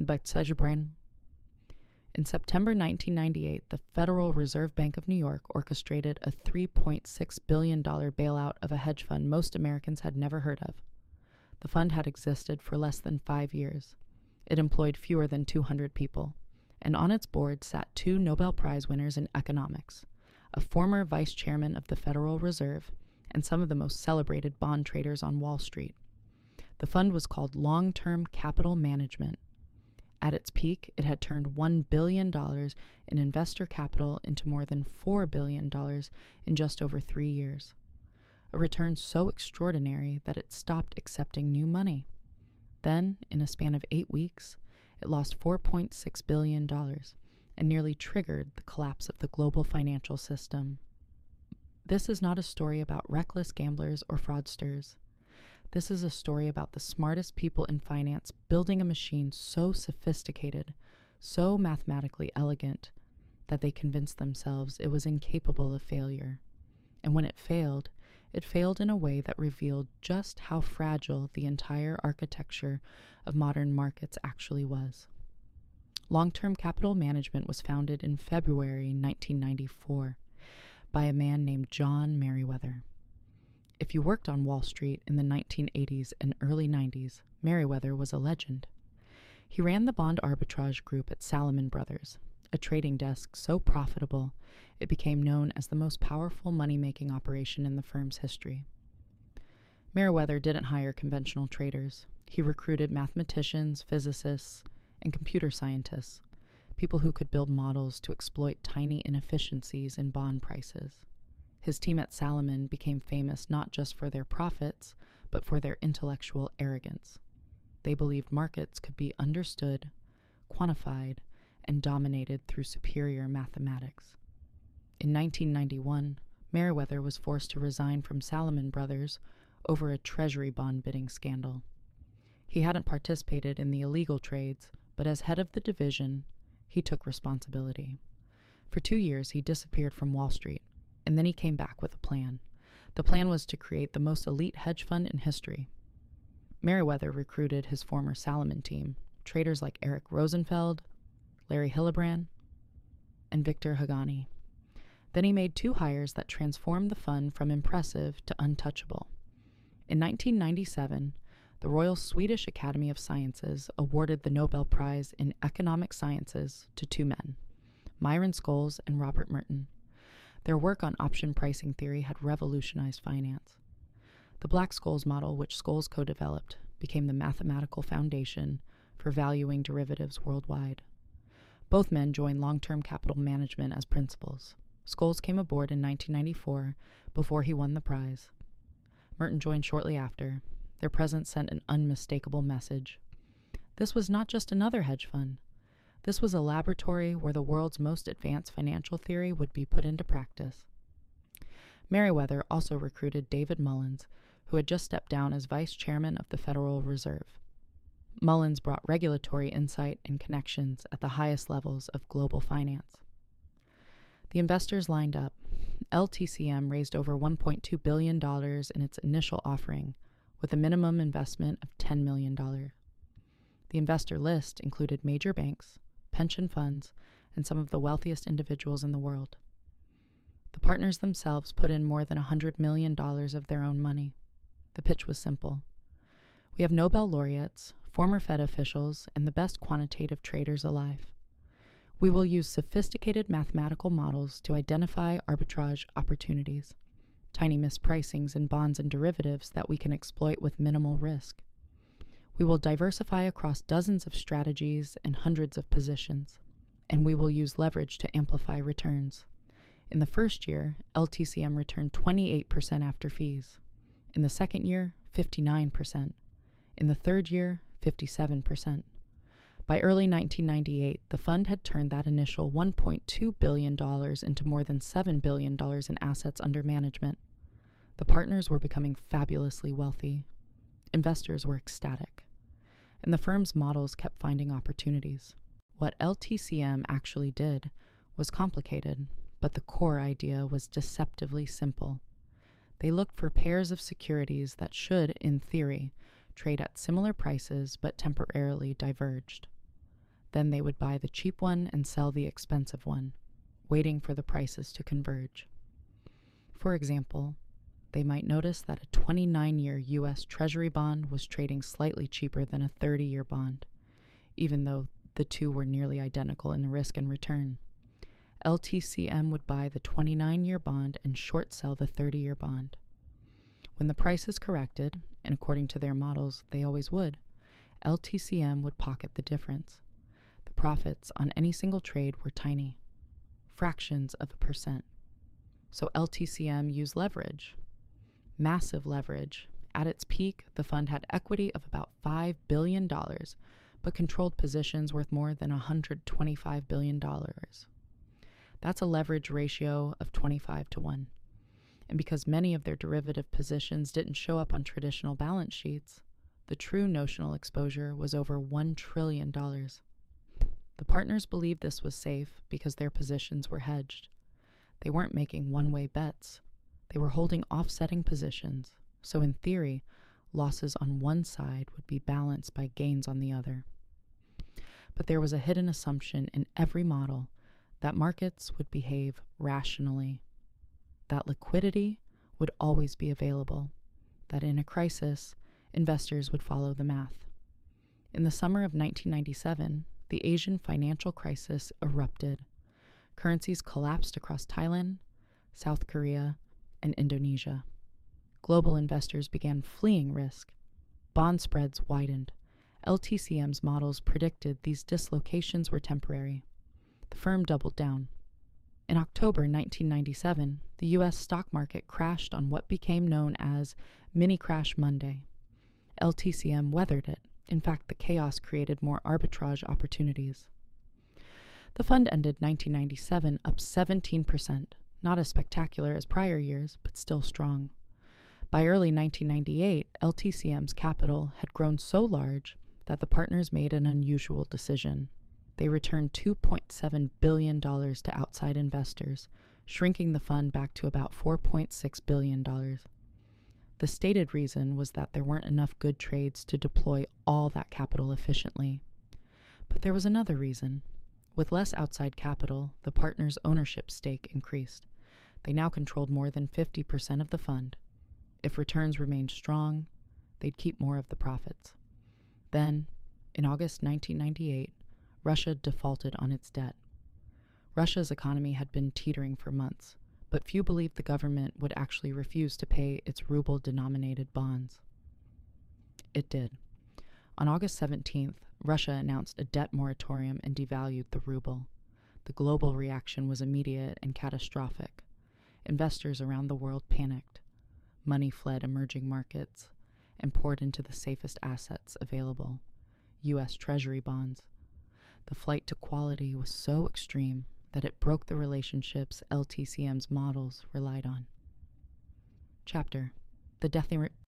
Betsy Brain. In September 1998, the Federal Reserve Bank of New York orchestrated a $3.6 billion bailout of a hedge fund most Americans had never heard of. The fund had existed for less than 5 years. It employed fewer than 200 people, and on its board sat 2 Nobel Prize winners in economics, a former vice chairman of the Federal Reserve, and some of the most celebrated bond traders on Wall Street. The fund was called Long-Term Capital Management. At its peak, it had turned $1 billion in investor capital into more than $4 billion in just over 3 years. A return so extraordinary that it stopped accepting new money. Then, in a span of 8 weeks, it lost $4.6 billion and nearly triggered the collapse of the global financial system. This is not a story about reckless gamblers or fraudsters. This is a story about the smartest people in finance building a machine so sophisticated, so mathematically elegant, that they convinced themselves it was incapable of failure. And when it failed in a way that revealed just how fragile the entire architecture of modern markets actually was. Long-Term Capital Management was founded in February 1994 by a man named John Meriwether. If you worked on Wall Street in the 1980s and early 90s, Meriwether was a legend. He ran the bond arbitrage group at Salomon Brothers, a trading desk so profitable it became known as the most powerful money-making operation in the firm's history. Meriwether didn't hire conventional traders. He recruited mathematicians, physicists, and computer scientists, people who could build models to exploit tiny inefficiencies in bond prices. His team at Salomon became famous not just for their profits, but for their intellectual arrogance. They believed markets could be understood, quantified, and dominated through superior mathematics. In 1991, Meriwether was forced to resign from Salomon Brothers over a treasury bond bidding scandal. He hadn't participated in the illegal trades, but as head of the division, he took responsibility. For 2 years, he disappeared from Wall Street, and then he came back with a plan. The plan was to create the most elite hedge fund in history. Meriwether recruited his former Salomon team, traders like Eric Rosenfeld, Larry Hillebrand, and Victor Haghani. Then he made 2 hires that transformed the fund from impressive to untouchable. In 1997, the Royal Swedish Academy of Sciences awarded the Nobel Prize in Economic Sciences to 2 men, Myron Scholes and Robert Merton. Their work on option pricing theory had revolutionized finance. The Black-Scholes model, which Scholes co-developed, became the mathematical foundation for valuing derivatives worldwide. Both men joined Long-Term Capital Management as principals. Scholes came aboard in 1994 before he won the prize. Merton joined shortly after. Their presence sent an unmistakable message. This was not just another hedge fund. This was a laboratory where the world's most advanced financial theory would be put into practice. Meriwether also recruited David Mullins, who had just stepped down as vice chairman of the Federal Reserve. Mullins brought regulatory insight and connections at the highest levels of global finance. The investors lined up. LTCM raised over $1.2 billion in its initial offering, with a minimum investment of $10 million. The investor list included major banks, pension funds, and some of the wealthiest individuals in the world. The partners themselves put in more than $100 million of their own money. The pitch was simple. We have Nobel laureates, former Fed officials, and the best quantitative traders alive. We will use sophisticated mathematical models to identify arbitrage opportunities, tiny mispricings in bonds and derivatives that we can exploit with minimal risk. We will diversify across dozens of strategies and hundreds of positions, and we will use leverage to amplify returns. In the first year, LTCM returned 28% after fees. In the second year, 59%. In the third year, 57%. By early 1998, the fund had turned that initial $1.2 billion into more than $7 billion in assets under management. The partners were becoming fabulously wealthy. Investors were ecstatic. And the firm's models kept finding opportunities. What LTCM actually did was complicated, but the core idea was deceptively simple. They looked for pairs of securities that should, in theory, trade at similar prices but temporarily diverged. Then they would buy the cheap one and sell the expensive one, waiting for the prices to converge. For example, they might notice that a 29-year U.S. Treasury bond was trading slightly cheaper than a 30-year bond, even though the two were nearly identical in risk and return. LTCM would buy the 29-year bond and short sell the 30-year bond. When the prices corrected, and according to their models they always would, LTCM would pocket the difference. The profits on any single trade were tiny, fractions of a percent. So LTCM used leverage, massive leverage. At its peak, the fund had equity of about $5 billion, but controlled positions worth more than $125 billion. That's a leverage ratio of 25 to 1. And because many of their derivative positions didn't show up on traditional balance sheets, the true notional exposure was over $1 trillion. The partners believed this was safe because their positions were hedged. They weren't making one-way bets. They were holding offsetting positions, so in theory, losses on one side would be balanced by gains on the other. But there was a hidden assumption in every model that markets would behave rationally, that liquidity would always be available, that in a crisis, investors would follow the math. In the summer of 1997, the Asian financial crisis erupted. Currencies collapsed across Thailand, South Korea, and Indonesia. Global investors began fleeing risk. Bond spreads widened. LTCM's models predicted these dislocations were temporary. The firm doubled down. In October 1997, the U.S. stock market crashed on what became known as Mini Crash Monday. LTCM weathered it. In fact, the chaos created more arbitrage opportunities. The fund ended 1997 up 17%, not as spectacular as prior years, but still strong. By early 1998, LTCM's capital had grown so large that the partners made an unusual decision. They returned $2.7 billion to outside investors, shrinking the fund back to about $4.6 billion. The stated reason was that there weren't enough good trades to deploy all that capital efficiently. But there was another reason. With less outside capital, the partners' ownership stake increased. They now controlled more than 50% of the fund. If returns remained strong, they'd keep more of the profits. Then, in August 1998, Russia defaulted on its debt. Russia's economy had been teetering for months, but few believed the government would actually refuse to pay its ruble-denominated bonds. It did. On August 17th, Russia announced a debt moratorium and devalued the ruble. The global reaction was immediate and catastrophic. Investors around the world panicked. Money fled emerging markets and poured into the safest assets available, U.S. Treasury bonds. The flight to quality was so extreme that it broke the relationships LTCM's models relied on. Chapter: The